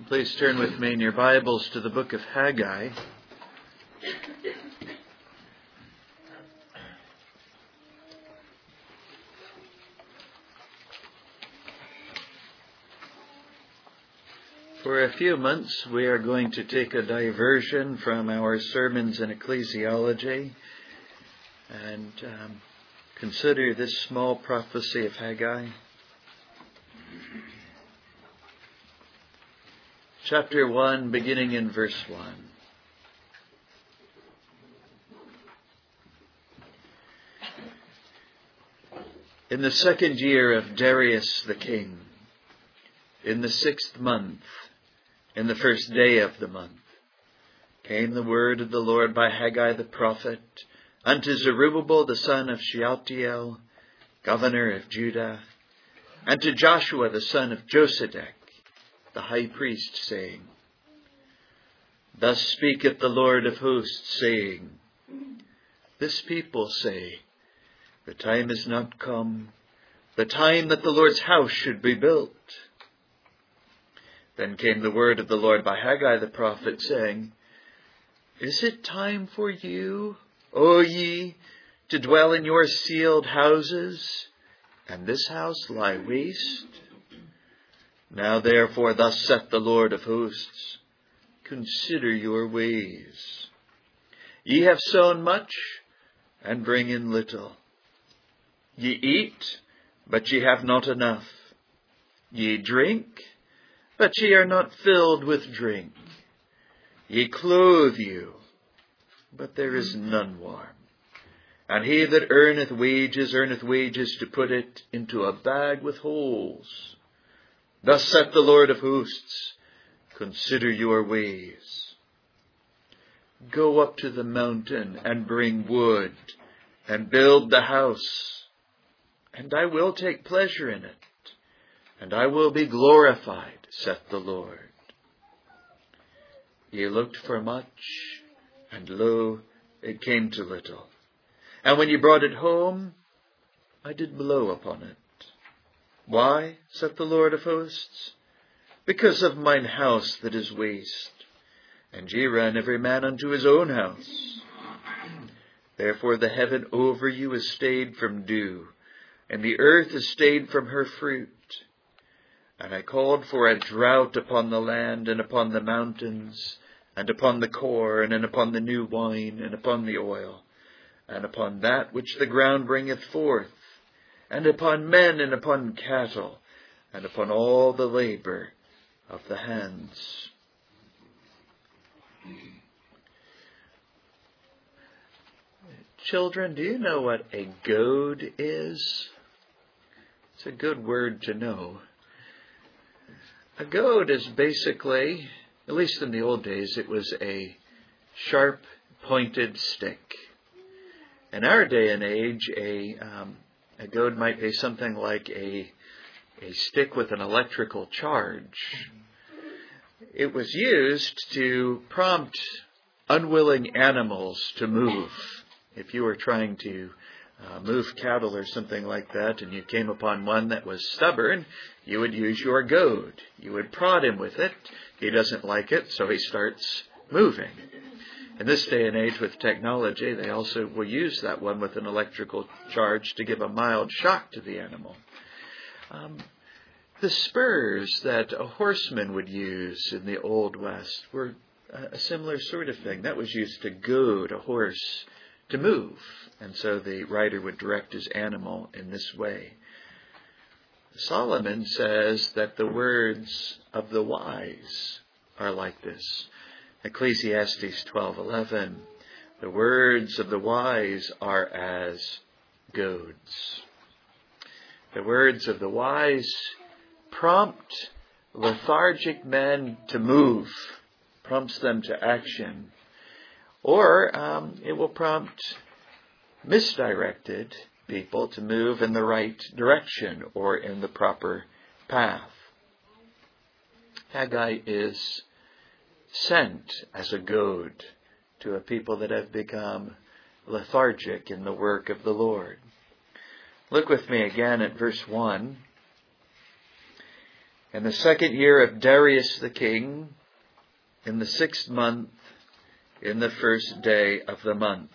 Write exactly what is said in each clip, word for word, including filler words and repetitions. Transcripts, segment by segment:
Please turn with me in your Bibles to the book of Haggai. For a few months we are going to take a diversion from our sermons in ecclesiology and um, consider this small prophecy of Haggai. Chapter one, beginning in verse one. In the second year of Darius the king, in the sixth month, in the first day of the month, came the word of the Lord by Haggai the prophet unto Zerubbabel the son of Shealtiel, governor of Judah, and to Joshua the son of Josedech, the high priest, saying, Thus speaketh the Lord of hosts, saying, This people say, The time is not come, the time that the Lord's house should be built. Then came the word of the Lord by Haggai the prophet, saying, Is it time for you, O ye, to dwell in your sealed houses, and this house lie waste? Now therefore thus saith the Lord of hosts, Consider your ways. Ye have sown much, and bring in little. Ye eat, but ye have not enough. Ye drink, but ye are not filled with drink. Ye clothe you, but there is none warm. And he that earneth wages, earneth wages to put it into a bag with holes. Thus saith the Lord of hosts, Consider your ways. Go up to the mountain and bring wood, and build the house, and I will take pleasure in it, and I will be glorified, saith the Lord. Ye looked for much, and lo, it came to little. And when ye brought it home, I did blow upon it. Why, saith the Lord of hosts? Because of mine house that is waste, and ye ran every man unto his own house. Therefore the heaven over you is stayed from dew, and the earth is stayed from her fruit. And I called for a drought upon the land, and upon the mountains, and upon the corn, and upon the new wine, and upon the oil, and upon that which the ground bringeth forth, and upon men, and upon cattle, and upon all the labor of the hands. Children, do you know what a goad is? It's a good word to know. A goad is basically, at least in the old days, it was a sharp, pointed stick. In our day and age, a um, a goad might be something like a a stick with an electrical charge. It was used to prompt unwilling animals to move. If you were trying to uh, move cattle or something like that, and you came upon one that was stubborn, you would use your goad. You would prod him with it. He doesn't like it, so he starts moving. In this day and age with technology, they also will use that one with an electrical charge to give a mild shock to the animal. Um, the spurs that a horseman would use in the Old West were a similar sort of thing. That was used to goad a horse to move. And so the rider would direct his animal in this way. Solomon says that the words of the wise are like this. Ecclesiastes twelve eleven. The words of the wise are as goads. The words of the wise prompt lethargic men to move, prompts them to action. Or um, it will prompt misdirected people to move in the right direction or in the proper path. Haggai is sent as a goad to a people that have become lethargic in the work of the Lord. Look with me again at verse one. In the second year of Darius the king, in the sixth month, in the first day of the month.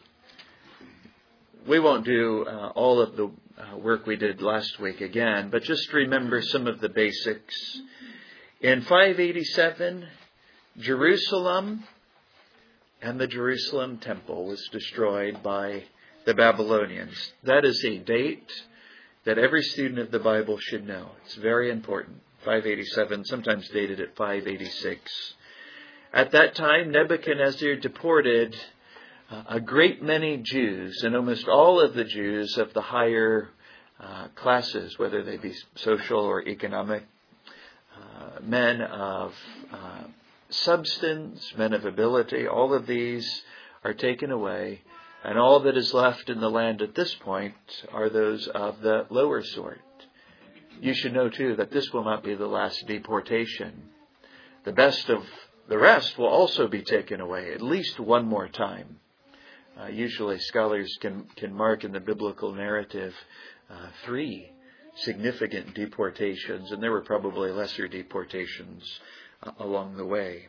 We won't do uh, all of the uh, work we did last week again, but just remember some of the basics. In five eighty-seven, Jerusalem and the Jerusalem temple was destroyed by the Babylonians. That is a date that every student of the Bible should know. It's very important. five eighty-seven, sometimes dated at five eighty-six. At that time, Nebuchadnezzar deported uh, a great many Jews, and almost all of the Jews of the higher uh, classes, whether they be social or economic, uh, men of uh, substance, men of ability, all of these are taken away, and all that is left in the land at this point are those of the lower sort. You should know, too, that this will not be the last deportation. The best of the rest will also be taken away at least one more time. Uh, usually scholars can, can mark in the biblical narrative uh, three significant deportations, and there were probably lesser deportations uh, along the way.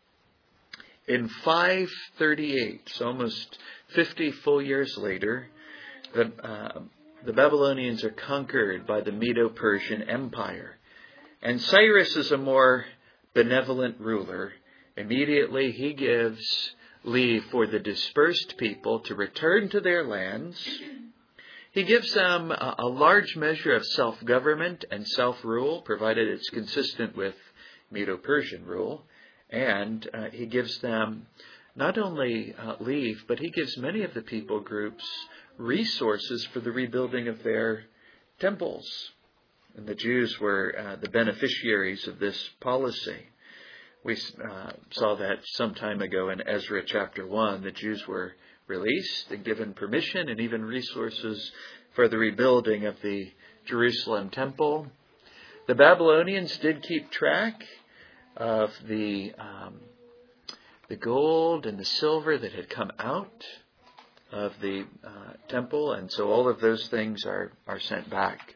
In five thirty-eight, so almost fifty full years later, the, uh, the Babylonians are conquered by the Medo-Persian Empire. And Cyrus is a more benevolent ruler. Immediately he gives leave for the dispersed people to return to their lands. He gives them a, a large measure of self-government and self-rule, provided it's consistent with Medo-Persian rule. And uh, he gives them not only uh, leave, but he gives many of the people groups resources for the rebuilding of their temples. And the Jews were uh, the beneficiaries of this policy. We uh, saw that some time ago in Ezra chapter one. The Jews were released and given permission and even resources for the rebuilding of the Jerusalem temple. The Babylonians did keep track of the um, the gold and the silver that had come out of the uh, temple, and so all of those things are, are sent back.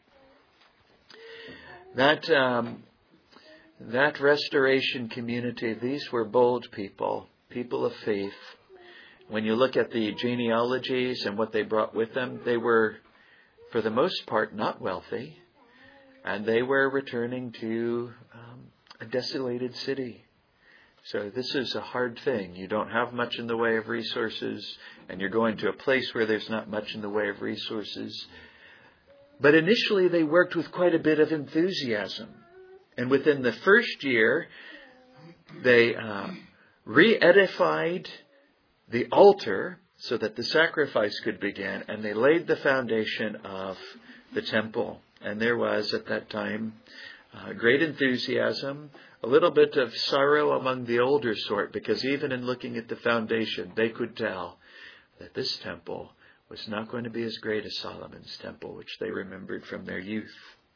That um, that restoration community, these were bold people, people of faith. When you look at the genealogies and what they brought with them, they were, for the most part, not wealthy, and they were returning to um, a desolated city. So this is a hard thing. You don't have much in the way of resources, and you're going to a place where there's not much in the way of resources. But initially they worked with quite a bit of enthusiasm. And within the first year, they uh, re-edified the altar so that the sacrifice could begin, and they laid the foundation of the temple. And there was, at that time, uh, great enthusiasm, a little bit of sorrow among the older sort, because even in looking at the foundation, they could tell that this temple was not going to be as great as Solomon's temple, which they remembered from their youth.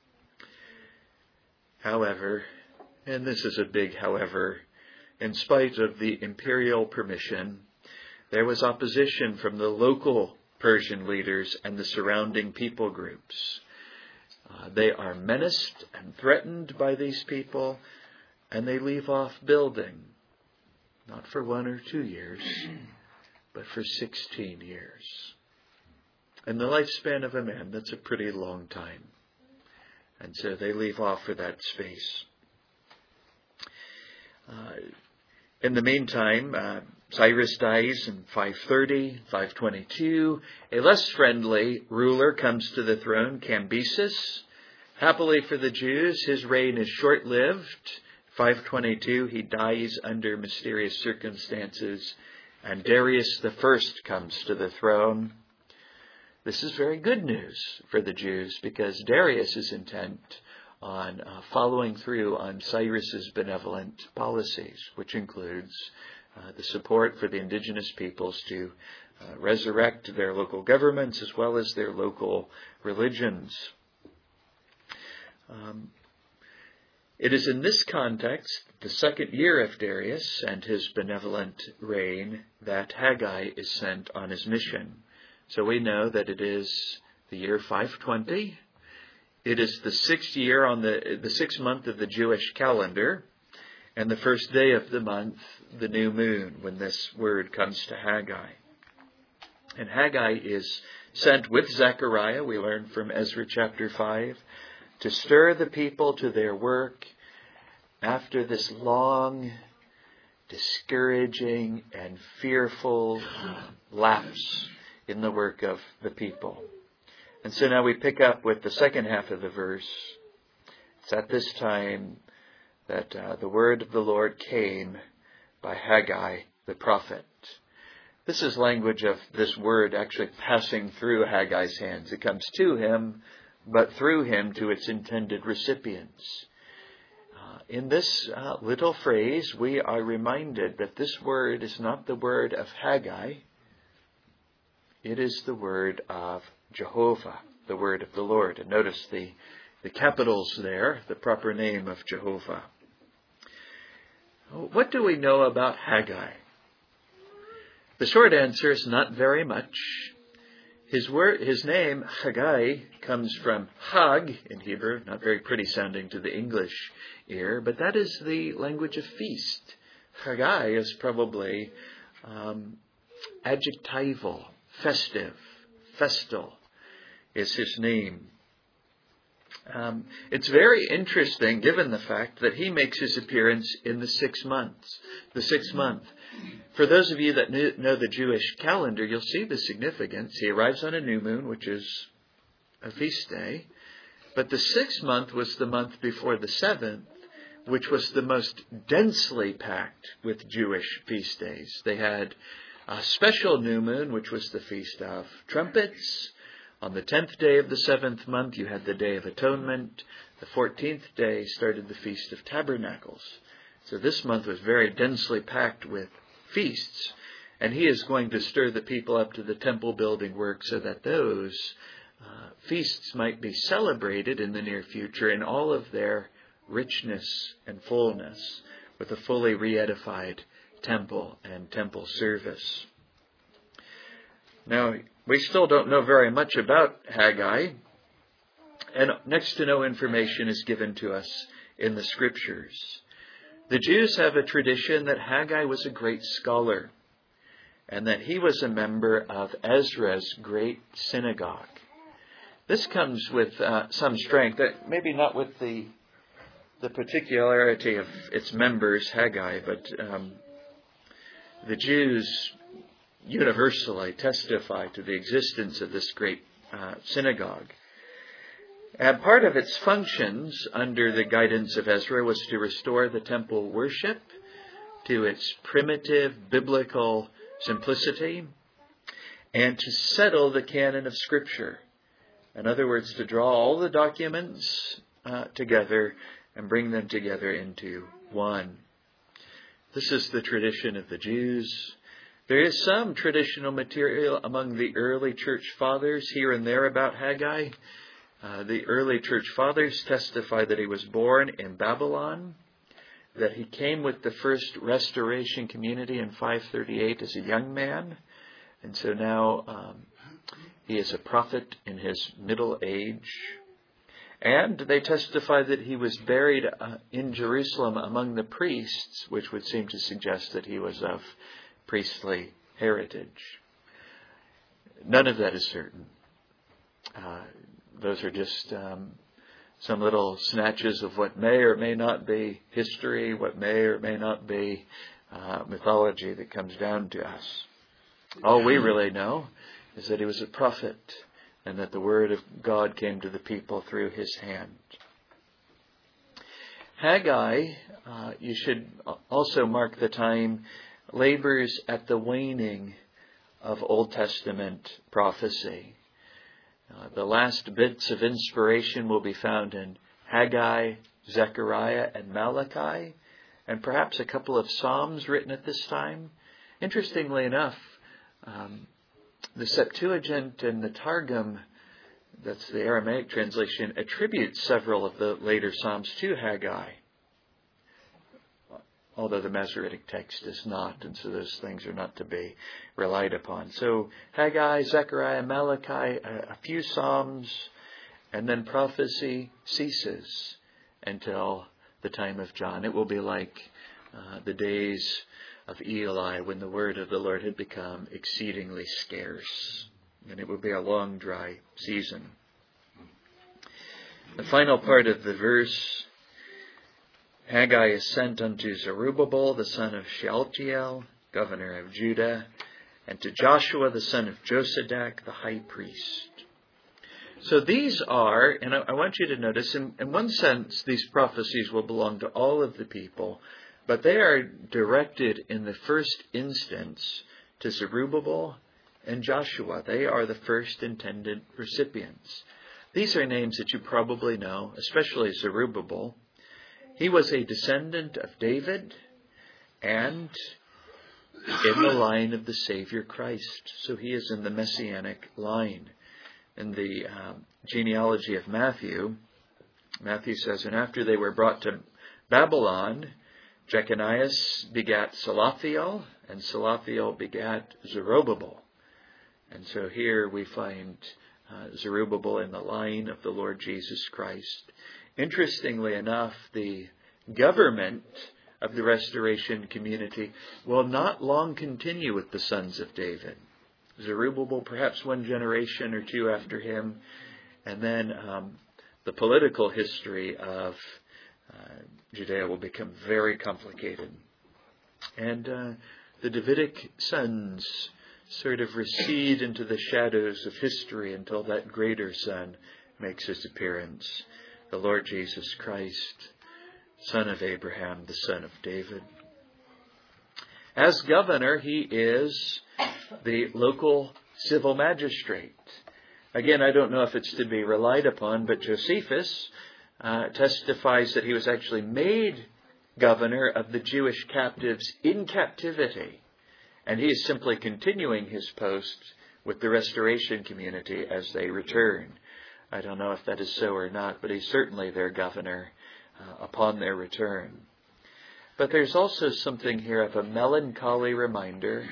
However, and this is a big however, in spite of the imperial permission, there was opposition from the local Persian leaders and the surrounding people groups. Uh, they are menaced and threatened by these people, and they leave off building, not for one or two years, but for sixteen years. In the lifespan of a man, that's a pretty long time. And so they leave off for that space. Uh, in the meantime, uh, Cyrus dies in five thirty, five twenty-two. A less friendly ruler comes to the throne, Cambyses. Happily for the Jews, his reign is short-lived. five twenty-two, he dies under mysterious circumstances, and Darius the First comes to the throne. This is very good news for the Jews, because Darius is intent on uh, following through on Cyrus's benevolent policies, which includes uh, the support for the indigenous peoples to uh, resurrect their local governments as well as their local religions. Um, It is in this context, the second year of Darius and his benevolent reign, that Haggai is sent on his mission. So we know that it is the year five twenty, It is the sixth year on the, the sixth month of the Jewish calendar, and the first day of the month, the new moon, when this word comes to Haggai. And Haggai is sent with Zechariah, we learn from Ezra chapter five, to stir the people to their work after this long, discouraging, and fearful lapse in the work of the people. And so now we pick up with the second half of the verse. It's at this time that uh, the word of the Lord came by Haggai the prophet. This is language of this word actually passing through Haggai's hands. It comes to him, but through him to its intended recipients. Uh, in this uh, little phrase, we are reminded that this word is not the word of Haggai. It is the word of Jehovah, the word of the Lord. And notice the, the capitals there, the proper name of Jehovah. What do we know about Haggai? The short answer is not very much. His word, his name, Haggai, comes from Hag in Hebrew, not very pretty sounding to the English ear, but that is the language of feast. Haggai is probably um, adjectival, festive, festal is his name. Um, it's very interesting, given the fact that he makes his appearance in the sixth month. The sixth month. For those of you that know the Jewish calendar, you'll see the significance. He arrives on a new moon, which is a feast day. But the sixth month was the month before the seventh, which was the most densely packed with Jewish feast days. They had a special new moon, which was the Feast of Trumpets. On the tenth day of the seventh month, you had the Day of Atonement. The fourteenth day started the Feast of Tabernacles. So this month was very densely packed with feasts. And he is going to stir the people up to the temple building work so that those uh, feasts might be celebrated in the near future in all of their richness and fullness with a fully re-edified temple and temple service. Now, we still don't know very much about Haggai, and next to no information is given to us in the Scriptures. The Jews have a tradition that Haggai was a great scholar, and that he was a member of Ezra's great synagogue. This comes with uh, some strength, maybe not with the the particularity of its members, Haggai, but um, the Jews universally testify to the existence of this great uh, synagogue. And part of its functions under the guidance of Ezra was to restore the temple worship to its primitive biblical simplicity and to settle the canon of Scripture. In other words, to draw all the documents uh, together and bring them together into one. This is the tradition of the Jews. There is some traditional material among the early church fathers here and there about Haggai. Uh, the early church fathers testify that he was born in Babylon, that he came with the first restoration community in five thirty-eight as a young man, and so now um, he is a prophet in his middle age. And they testify that he was buried uh, in Jerusalem among the priests, which would seem to suggest that he was of priestly heritage. None of that is certain. Uh, those are just um, some little snatches of what may or may not be history, what may or may not be uh, mythology that comes down to us. All we really know is that he was a prophet and that the word of God came to the people through his hand. Haggai, uh, you should also mark the time, labors at the waning of Old Testament prophecy. Uh, the last bits of inspiration will be found in Haggai, Zechariah, and Malachi, and perhaps a couple of Psalms written at this time. Interestingly enough, um, the Septuagint and the Targum, that's the Aramaic translation, attributes several of the later Psalms to Haggai, although the Masoretic text is not, and so those things are not to be relied upon. So Haggai, Zechariah, Malachi, a, a few Psalms, And then prophecy ceases until the time of John. It will be like uh, the days of Eli when the word of the Lord had become exceedingly scarce. And it will be a long, dry season. The final part of the verse, Haggai is sent unto Zerubbabel, the son of Shealtiel, governor of Judah, and to Joshua, the son of Josadak, the high priest. So these are, and I want you to notice, in, in one sense, these prophecies will belong to all of the people, but they are directed in the first instance to Zerubbabel and Joshua. They are the first intended recipients. These are names that you probably know, especially Zerubbabel. He was a descendant of David and in the line of the Savior Christ. So he is in the Messianic line. In the uh, genealogy of Matthew, Matthew says, and after they were brought to Babylon, Jeconias begat Salathiel, and Salathiel begat Zerubbabel. And so here we find uh, Zerubbabel in the line of the Lord Jesus Christ. Interestingly enough, the government of the restoration community will not long continue with the sons of David. Zerubbabel, perhaps one generation or two after him, and then um, the political history of uh, Judea will become very complicated. And uh, the Davidic sons sort of recede into the shadows of history until that greater son makes his appearance, the Lord Jesus Christ, son of Abraham, the son of David. As governor, he is the local civil magistrate. Again, I don't know if it's to be relied upon, but Josephus uh, testifies that he was actually made governor of the Jewish captives in captivity. And he is simply continuing his post with the restoration community as they return. I don't know if that is so or not, but he's certainly their governor uh, upon their return. But there's also something here of a melancholy reminder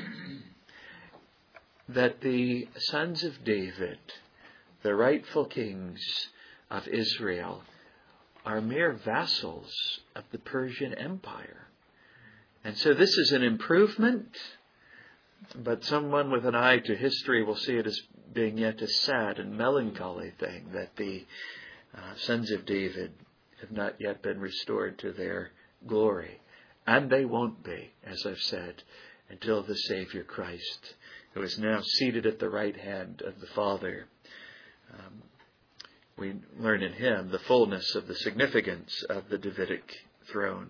that the sons of David, the rightful kings of Israel, are mere vassals of the Persian Empire. And so this is an improvement, but someone with an eye to history will see it as being yet a sad and melancholy thing that the uh, sons of David have not yet been restored to their glory. And they won't be, as I've said, until the Savior Christ, who is now seated at the right hand of the Father. Um, we learn in him the fullness of the significance of the Davidic throne.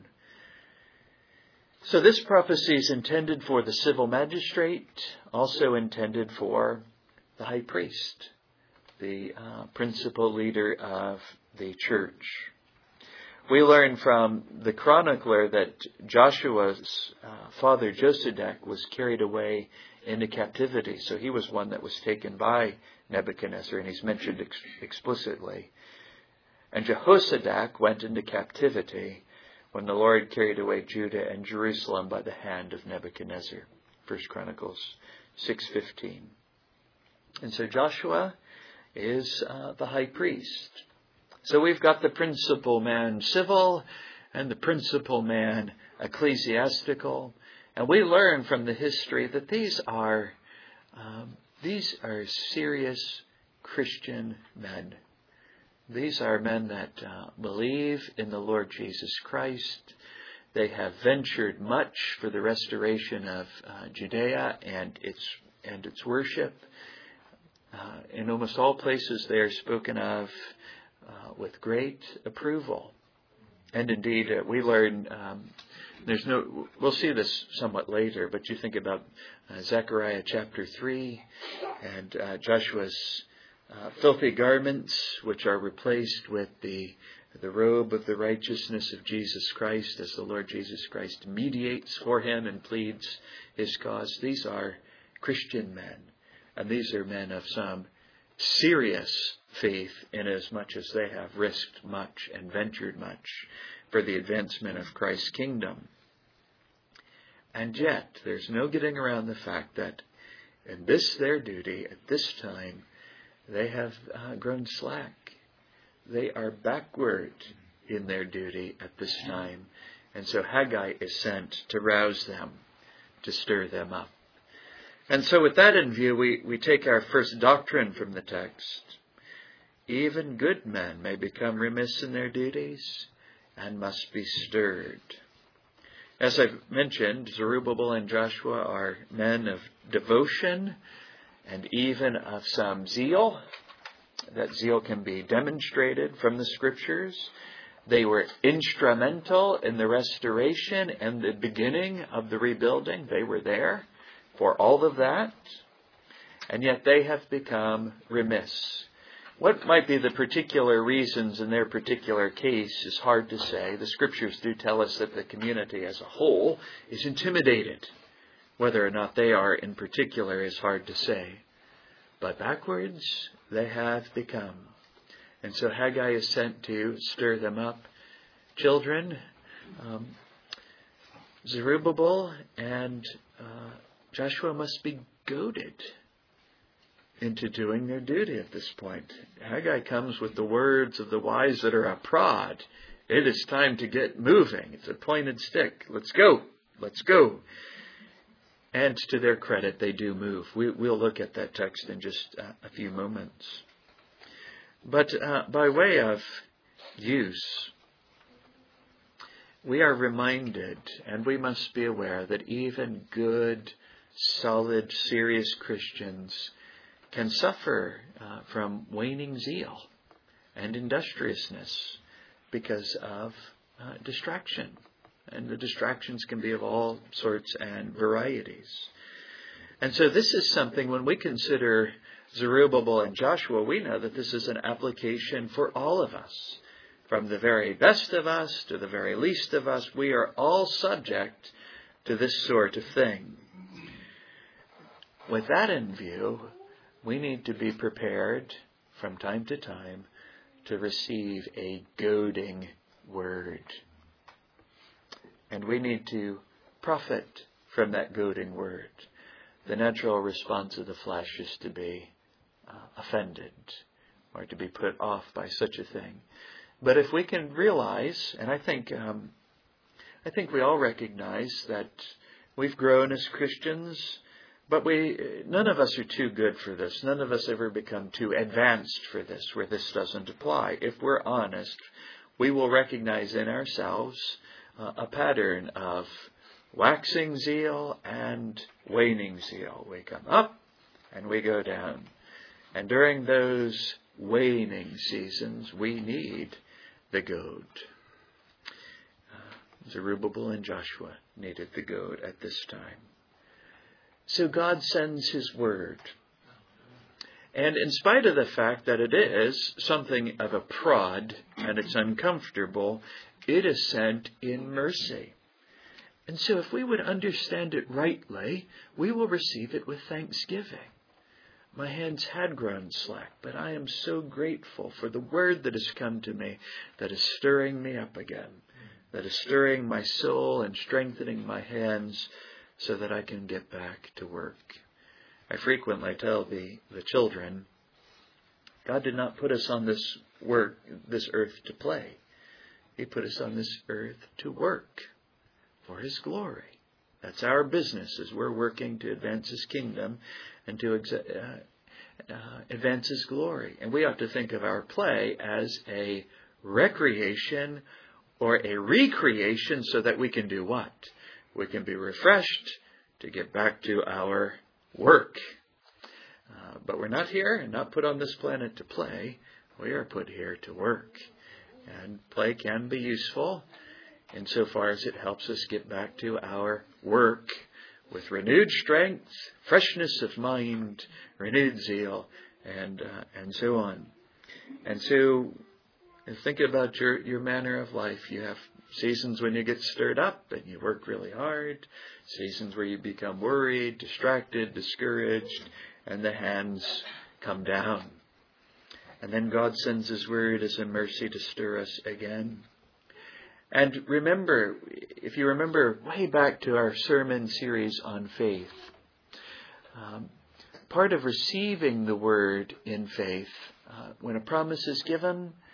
So this prophecy is intended for the civil magistrate, also intended for the high priest, the uh, principal leader of the church. We learn from the chronicler that Joshua's uh, father Josadak was carried away into captivity. So he was one that was taken by Nebuchadnezzar, and he's mentioned ex- explicitly. And Jehozadak went into captivity when the Lord carried away Judah and Jerusalem by the hand of Nebuchadnezzar. First Chronicles six fifteen. And so Joshua is uh, the high priest. So we've got the principal man civil and the principal man ecclesiastical. And we learn from the history that these are um, these are serious Christian men. These are men that uh, believe in the Lord Jesus Christ. They have ventured much for the restoration of uh, Judea and its and its worship. Uh, in almost all places they are spoken of uh, with great approval. And indeed, uh, we learn, um, there's no, we'll see this somewhat later, but you think about uh, Zechariah chapter three and uh, Joshua's uh, filthy garments, which are replaced with the the robe of the righteousness of Jesus Christ as the Lord Jesus Christ mediates for him and pleads his cause. These are Christian men, and these are men of some serious faith, inasmuch as they have risked much and ventured much for the advancement of Christ's kingdom. And yet, there's no getting around the fact that in this their duty, at this time, they have uh, grown slack. they are backward in their duty at this time. And so Haggai is sent to rouse them, to stir them up. And so with that in view, we, we take our first doctrine from the text. Even good men may become remiss in their duties and must be stirred. As I've mentioned, Zerubbabel and Joshua are men of devotion and even of some zeal. That zeal can be demonstrated from the Scriptures. They were instrumental in the restoration and the beginning of the rebuilding. They were there for all of that. And yet they have become remiss. What might be the particular reasons in their particular case is hard to say. The Scriptures do tell us that the community as a whole is intimidated. Whether or not they are in particular is hard to say. But backwards, they have become. And so Haggai is sent to stir them up. Children, um, Zerubbabel and uh, Joshua must be goaded into doing their duty at this point. Haggai comes with the words of the wise that are a prod. It is time to get moving. It's a pointed stick. Let's go. Let's go. And to their credit, they do move. We, we'll look at that text in just uh, a few moments. But uh, by way of use, we are reminded, and we must be aware, that even good, solid, serious Christians can suffer uh, from waning zeal and industriousness because of uh, distraction. And the distractions can be of all sorts and varieties. And so this is something, when we consider Zerubbabel and Joshua, we know that this is an application for all of us. From the very best of us to the very least of us, we are all subject to this sort of thing. With that in view, we need to be prepared from time to time to receive a goading word. And we need to profit from that goading word. The natural response of the flesh is to be uh, offended or to be put off by such a thing. But if we can realize, and I think um, I think we all recognize that we've grown as Christians, but we none of us are too good for this. None of us ever become too advanced for this, where this doesn't apply. If we're honest, we will recognize in ourselves uh, a pattern of waxing zeal and waning zeal. We come up and we go down. And during those waning seasons, we need the goad. Uh, Zerubbabel and Joshua needed the goad at this time. So God sends His word. And in spite of the fact that it is something of a prod and it's uncomfortable, it is sent in mercy. And so if we would understand it rightly, we will receive it with thanksgiving. My hands had grown slack, but I am so grateful for the word that has come to me that is stirring me up again, that is stirring my soul and strengthening my hands so that I can get back to work. I frequently tell the, the children, God did not put us on this work, this earth to play. He put us on this earth to work for His glory. That's our business, as we're working to advance His kingdom and to exa- uh, uh, advance His glory. And we ought to think of our play as a recreation or a recreation so that we can do what? We can be refreshed to get back to our work. Uh, but we're not here and not put on this planet to play. We are put here to work. And play can be useful insofar as it helps us get back to our work with renewed strength, freshness of mind, renewed zeal, and uh, and so on. And so think about your, your manner of life. You have seasons when you get stirred up and you work really hard, seasons where you become worried, distracted, discouraged, and the hands come down. And then God sends His word as a mercy to stir us again. And remember, if you remember way back to our sermon series on faith, um, part of receiving the word in faith, uh, when a promise is given,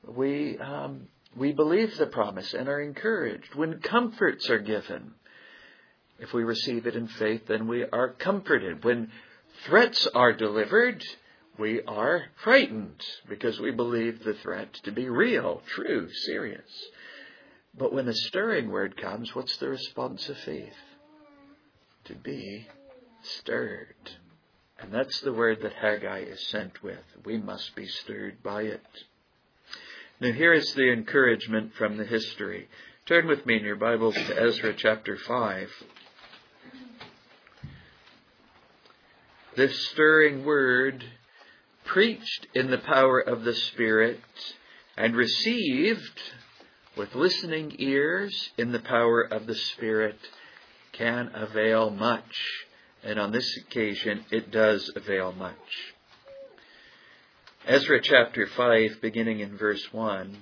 we um, we believe the promise and are encouraged. When comforts are given, if we receive it in faith, then we are comforted. When threats are delivered, we are frightened because we believe the threat to be real, true, serious. But when a stirring word comes, what's the response of faith? To be stirred. And that's the word that Haggai is sent with. We must be stirred by it. Now here is the encouragement from the history. Turn with me in your Bibles to Ezra chapter five. This stirring word, preached in the power of the Spirit and received with listening ears in the power of the Spirit, can avail much. And on this occasion, it does avail much. Ezra chapter five, beginning in verse one.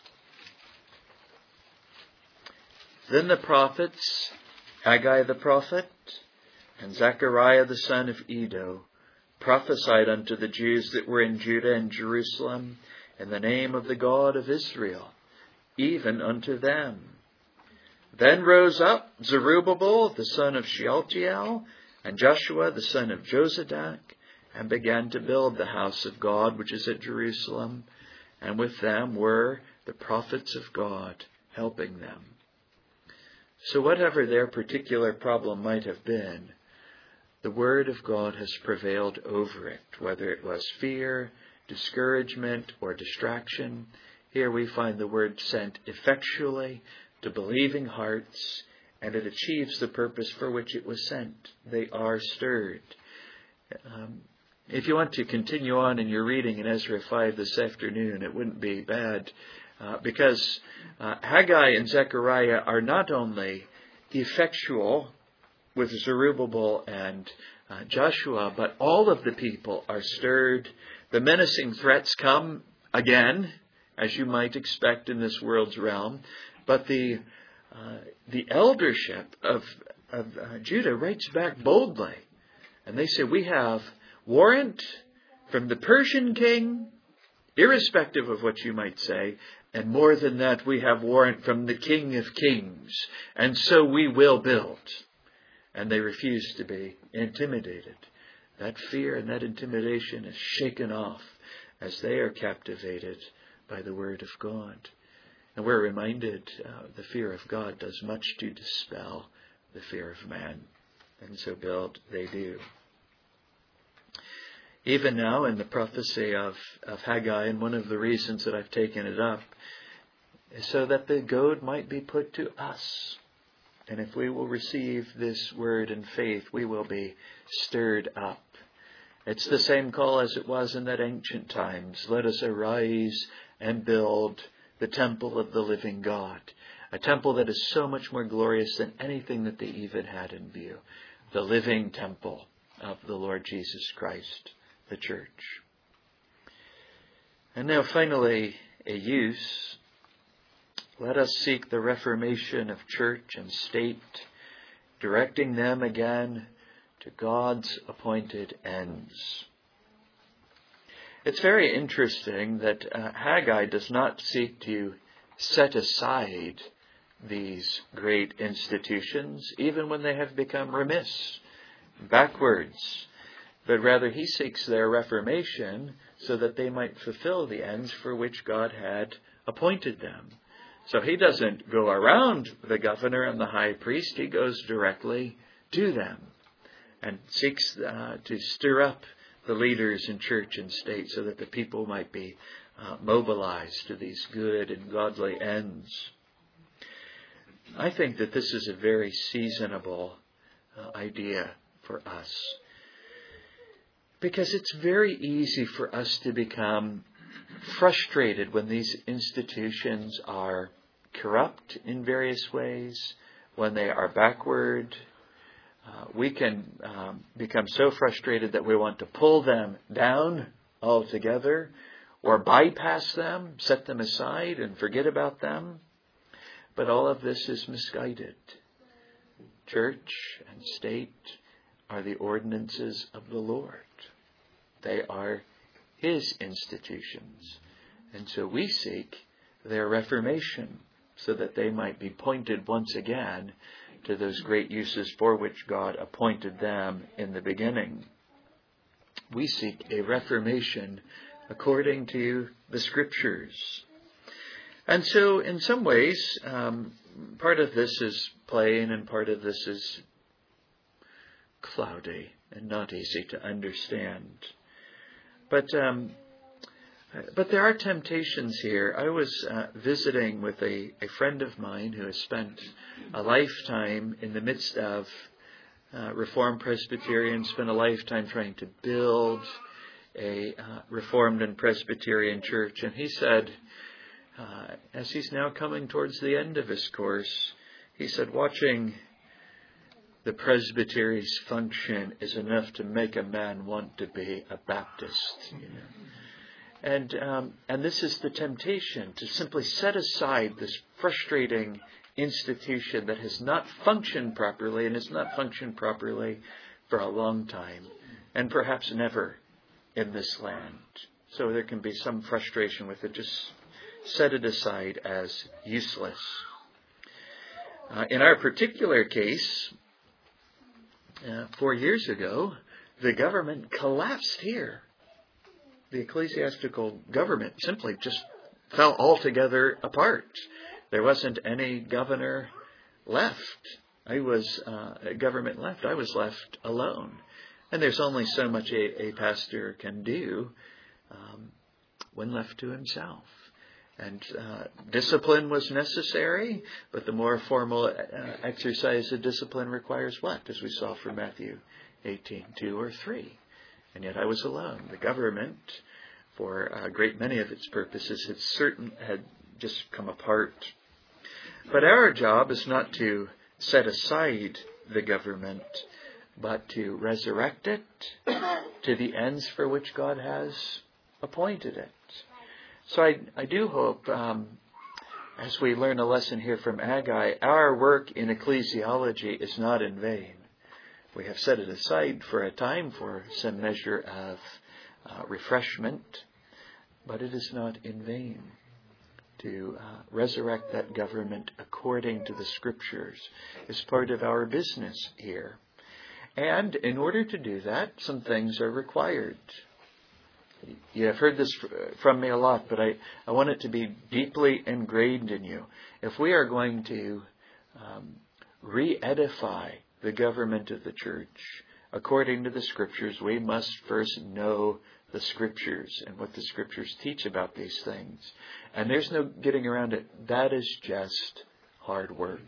Then the prophets, Haggai the prophet, and Zechariah the son of Iddo, prophesied unto the Jews that were in Judah and Jerusalem in the name of the God of Israel, even unto them. Then rose up Zerubbabel the son of Shealtiel, and Joshua the son of Jozadak, and began to build the house of God which is at Jerusalem, and with them were the prophets of God helping them. So whatever their particular problem might have been, the word of God has prevailed over it, whether it was fear, discouragement, or distraction. Here we find the word sent effectually to believing hearts, and it achieves the purpose for which it was sent. They are stirred. Um, if you want to continue on in your reading in Ezra five this afternoon, it wouldn't be bad, uh, because uh, Haggai and Zechariah are not only effectual with Zerubbabel and uh, Joshua, but all of the people are stirred. The menacing threats come again, as you might expect in this world's realm, but the uh, the eldership of, of uh, Judah writes back boldly, and they say, we have warrant from the Persian king, irrespective of what you might say, and more than that, we have warrant from the King of Kings, and so we will build. And they refuse to be intimidated. That fear and that intimidation is shaken off as they are captivated by the Word of God. And we're reminded uh, the fear of God does much to dispel the fear of man. And so build they do. Even now in the prophecy of, of Haggai, and one of the reasons that I've taken it up, is so that the goad might be put to us. And if we will receive this word in faith, we will be stirred up. It's the same call as it was in that ancient times. Let us arise and build the temple of the living God. A temple that is so much more glorious than anything that they even had in view. The living temple of the Lord Jesus Christ, the church. And now finally, a use. Let us seek the reformation of church and state, directing them again to God's appointed ends. It's very interesting that uh, Haggai does not seek to set aside these great institutions, even when they have become remiss, backwards, but rather he seeks their reformation so that they might fulfill the ends for which God had appointed them. So he doesn't go around the governor and the high priest. He goes directly to them and seeks uh, to stir up the leaders in church and state so that the people might be uh, mobilized to these good and godly ends. I think that this is a very seasonable uh, idea for us, because it's very easy for us to become frustrated when these institutions are corrupt in various ways, when they are backward. Uh, we can um, become so frustrated that we want to pull them down altogether or bypass them, set them aside and forget about them. But all of this is misguided. Church and state are the ordinances of the Lord. They are His institutions. And so we seek their reformation so that they might be pointed once again to those great uses for which God appointed them in the beginning. We seek a reformation according to the Scriptures. And so in some ways, um, part of this is plain and part of this is cloudy and not easy to understand. But um, but there are temptations here. I was uh, visiting with a, a friend of mine who has spent a lifetime in the midst of uh, Reformed Presbyterians, spent a lifetime trying to build a uh, Reformed and Presbyterian church. And he said, uh, as he's now coming towards the end of his course, he said, watching the presbyteries function is enough to make a man want to be a Baptist. You know? And um, and this is the temptation, to simply set aside this frustrating institution that has not functioned properly and has not functioned properly for a long time and perhaps never in this land. So there can be some frustration with it. Just set it aside as useless. Uh, in our particular case, uh, four years ago, the government collapsed here. The ecclesiastical government simply just fell altogether apart. There wasn't any governor left. I was uh, government left. I was left alone. And there's only so much a, a pastor can do um, when left to himself. And uh, discipline was necessary, but the more formal uh, exercise of discipline requires what? As we saw from Matthew eighteen, two or three. And yet I was alone. The government, for a great many of its purposes, had certain had just come apart. But our job is not to set aside the government, but to resurrect it to the ends for which God has appointed it. So I, I do hope, um, as we learn a lesson here from Haggai, our work in ecclesiology is not in vain. We have set it aside for a time for some measure of uh, refreshment, but it is not in vain to uh, resurrect that government according to the Scriptures is part of our business here. And in order to do that, some things are required. You have heard this from me a lot, but I, I want it to be deeply ingrained in you. If we are going to um, re-edify the government of the church according to the Scriptures, we must first know the Scriptures and what the Scriptures teach about these things. And there's no getting around it. That is just hard work.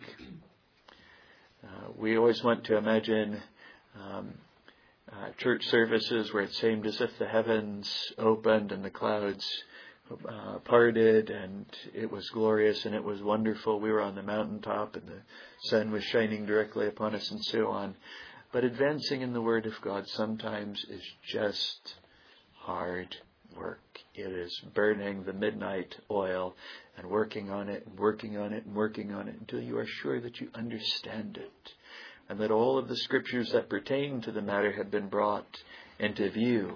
Uh, we always want to imagine um, uh, church services where it seemed as if the heavens opened and the clouds uh, parted and it was glorious and it was wonderful. We were on the mountaintop and the sun was shining directly upon us and so on. But advancing in the Word of God sometimes is just hard work. It is burning the midnight oil and working on it and working on it and working on it until you are sure that you understand it and that all of the Scriptures that pertain to the matter have been brought into view.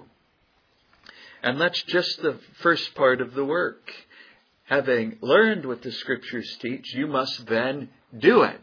And that's just the first part of the work. Having learned what the Scriptures teach, you must then do it.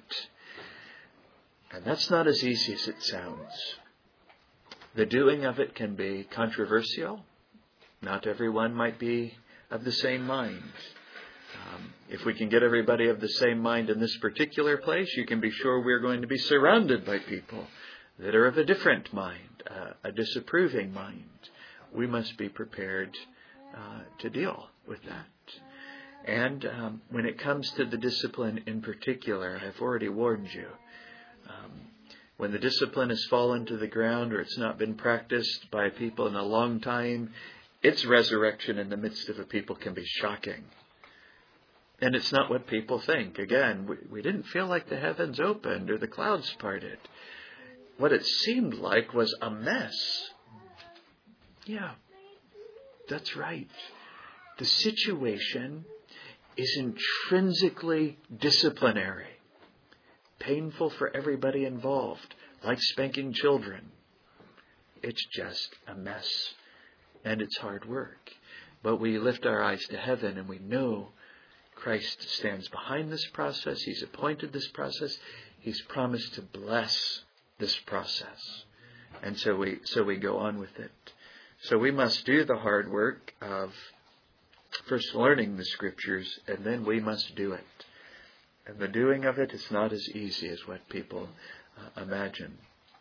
And that's not as easy as it sounds. The doing of it can be controversial. Not everyone might be of the same mind. Um, if we can get everybody of the same mind in this particular place, you can be sure we're going to be surrounded by people that are of a different mind, uh, a disapproving mind. We must be prepared uh, to deal with that. And um, when it comes to the discipline in particular, I've already warned you. Um, when the discipline has fallen to the ground or it's not been practiced by people in a long time, its resurrection in the midst of a people can be shocking. And it's not what people think. Again, we, we didn't feel like the heavens opened or the clouds parted. What it seemed like was a mess. Yeah, that's right. The situation is intrinsically disciplinary. Painful for everybody involved, like spanking children. It's just a mess, and it's hard work. But we lift our eyes to heaven and we know Christ stands behind this process. He's appointed this process. He's promised to bless this process. And so we so we go on with it. So we must do the hard work of first learning the Scriptures, and then we must do it. And the doing of it is not as easy as what people uh, imagine.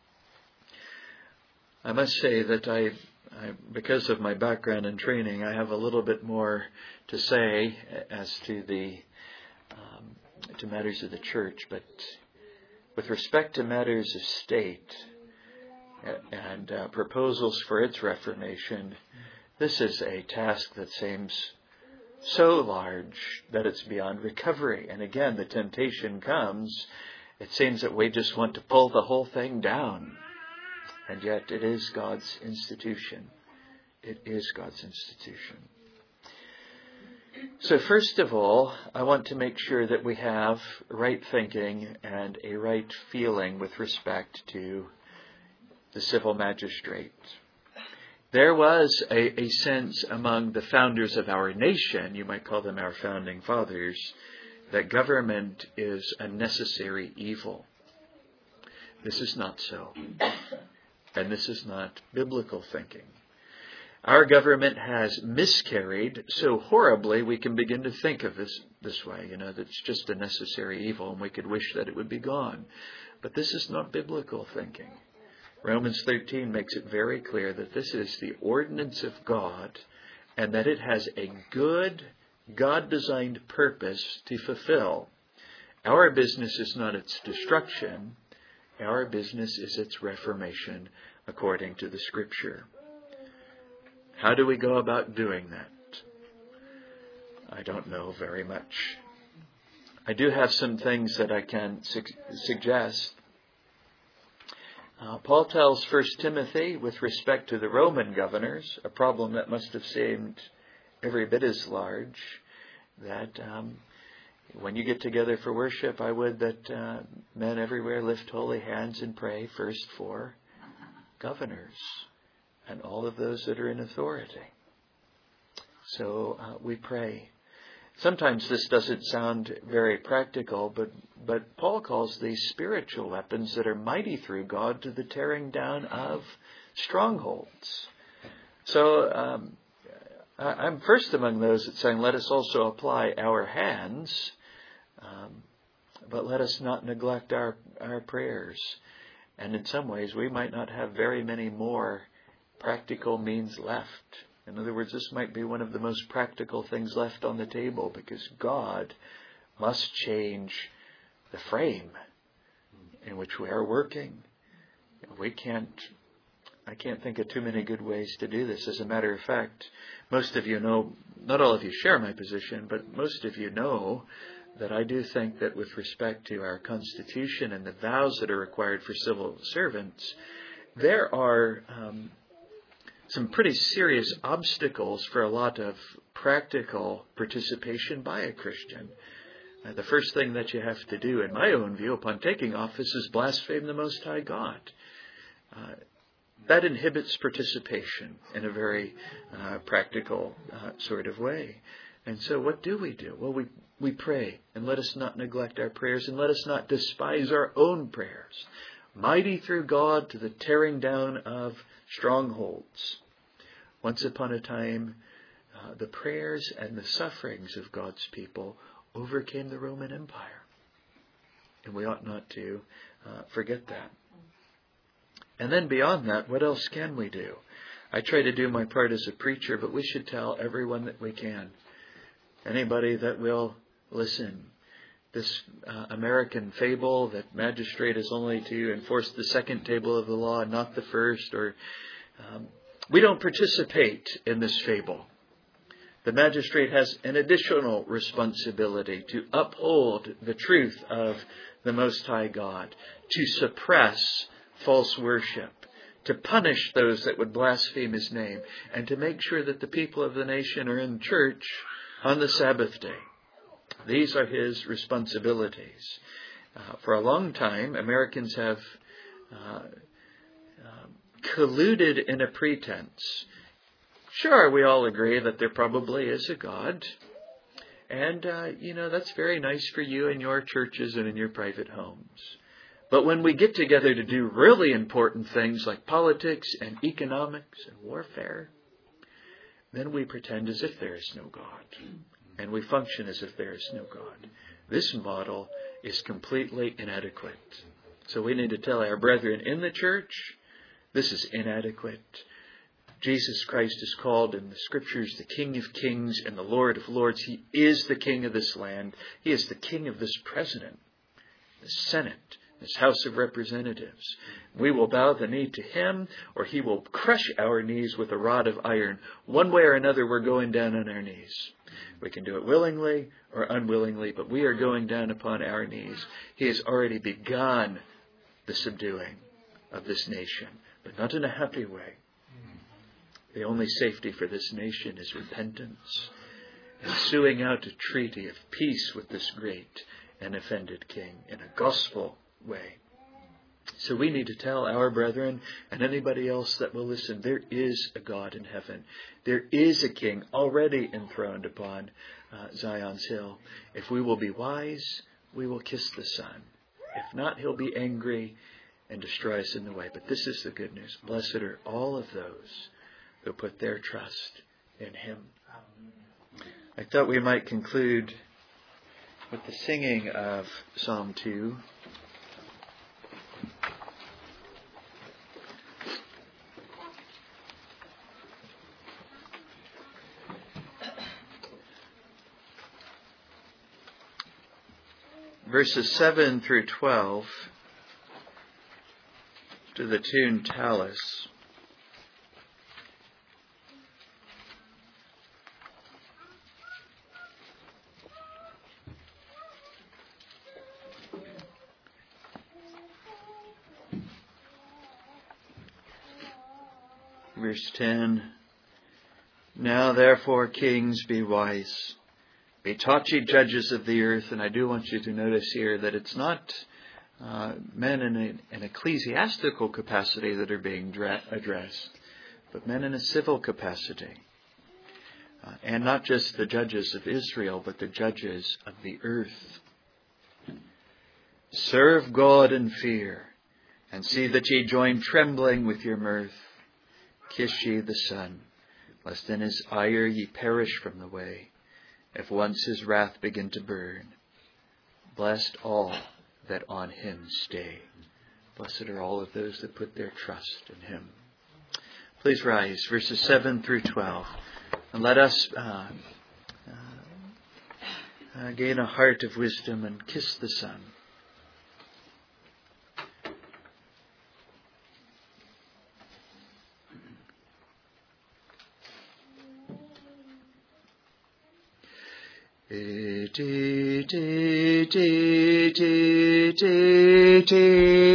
I must say that I, I, because of my background and training, I have a little bit more to say as to the um, to matters of the church. But with respect to matters of state and uh, proposals for its reformation, this is a task that seems so large that it's beyond recovery. And again, the temptation comes. It seems that we just want to pull the whole thing down. And yet it is God's institution. It is God's institution. So first of all, I want to make sure that we have right thinking and a right feeling with respect to the civil magistrate. There was a, a sense among the founders of our nation, you might call them our founding fathers, that government is a necessary evil. This is not so. And this is not biblical thinking. Our government has miscarried so horribly we can begin to think of this this way, you know, that it's just a necessary evil and we could wish that it would be gone. But this is not biblical thinking. Romans thirteen makes it very clear that this is the ordinance of God and that it has a good, God-designed purpose to fulfill. Our business is not its destruction. Our business is its reformation according to the Scripture. How do we go about doing that? I don't know very much. I do have some things that I can su- suggest. Uh, Paul tells First Timothy with respect to the Roman governors, a problem that must have seemed every bit as large, that um, when you get together for worship, I would that uh, men everywhere lift holy hands and pray first for governors and all of those that are in authority. So uh, we pray. Sometimes this doesn't sound very practical, but, but Paul calls these spiritual weapons that are mighty through God to the tearing down of strongholds. So um, I'm first among those that saying, let us also apply our hands, um, but let us not neglect our, our prayers. And in some ways, we might not have very many more practical means left. In other words, this might be one of the most practical things left on the table because God must change the frame in which we are working. We can't, I can't think of too many good ways to do this. As a matter of fact, most of you know, not all of you share my position, but most of you know that I do think that with respect to our Constitution and the vows that are required for civil servants, there are um, some pretty serious obstacles for a lot of practical participation by a Christian. Uh, the first thing that you have to do, in my own view, upon taking office is blaspheme the Most High God. Uh, that inhibits participation in a very uh, practical uh, sort of way. And so what do we do? Well, we, we pray, and let us not neglect our prayers, and let us not despise our own prayers. Mighty through God to the tearing down of strongholds. Once upon a time, uh, the prayers and the sufferings of God's people overcame the Roman Empire. And we ought not to uh, forget that. And then beyond that, what else can we do? I try to do my part as a preacher, but we should tell everyone that we can. Anybody that will listen. This uh, American fable that magistrate is only to enforce the second table of the law, not the first, or um, we don't participate in this fable. The magistrate has an additional responsibility to uphold the truth of the Most High God, to suppress false worship, to punish those that would blaspheme His name, and to make sure that the people of the nation are in church on the Sabbath day. These are his responsibilities. Uh, for a long time, Americans have uh, uh, colluded in a pretense Sure, we all agree that there probably is a God. And, uh, you know, that's very nice for you in your churches and in your private homes. But when we get together to do really important things like politics and economics and warfare, then we pretend as if there is no God. And we function as if there is no God. This model is completely inadequate. So we need to tell our brethren in the church, this is inadequate. Jesus Christ is called in the Scriptures the King of Kings and the Lord of Lords. He is the King of this land. He is the King of this president, the Senate, this House of Representatives. We will bow the knee to Him, or He will crush our knees with a rod of iron. One way or another, we're going down on our knees. We can do it willingly or unwillingly, but we are going down upon our knees. He has already begun the subduing of this nation, but not in a happy way. The only safety for this nation is repentance and suing out a treaty of peace with this great and offended king in a gospel way. So we need to tell our brethren and anybody else that will listen, there is a God in heaven. There is a king already enthroned upon uh, Zion's hill. If we will be wise, we will kiss the Son. If not, He'll be angry and destroy us in the way. But this is the good news. Blessed are all of those who put their trust in Him. I thought we might conclude with the singing of Psalm two. Verses seven through twelve to the tune Talus. Verse ten. Now therefore, kings, be wise. Be taught, ye judges of the earth. And I do want you to notice here that it's not uh, men in a, an ecclesiastical capacity that are being dra- addressed, but men in a civil capacity. Uh, and not just the judges of Israel, but the judges of the earth. Serve God in fear, and see that ye join trembling with your mirth. Kiss ye the Son, lest in His ire ye perish from the way, if once His wrath begin to burn. Blessed all that on Him stay. Blessed are all of those that put their trust in Him. Please rise, verses seven through twelve, and let us uh, uh, gain a heart of wisdom and kiss the Son. Ti ti ti ti ti ti